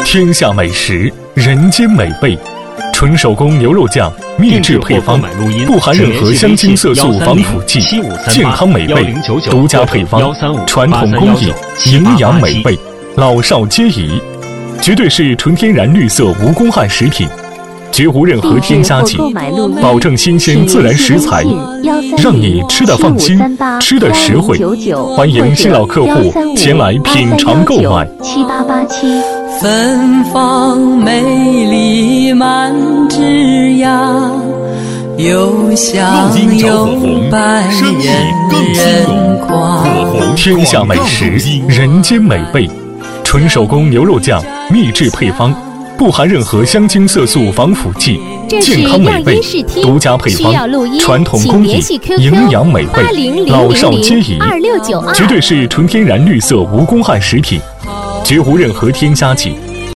天下美食，人间美味，纯手工牛肉酱，秘制配方，不含任何香精色素防腐剂，健康美味，独家配方，传统工艺，营养美味，老少皆宜，绝对是纯天然绿色无公害食品，绝无任何添加剂，保证新鲜自然食材，让你吃得放心，吃得实惠。欢迎新老客户前来品尝购买。 7887。 芬芳美丽满枝桠，又香又白人夸。 天下美食，人间美味，纯手工牛肉酱，秘制配方，不含任何香精色素防腐剂，健康美味，独家配方，传统工艺，营养美味，老少皆宜，绝对是纯天然绿色无公害食品，绝无任何添加剂，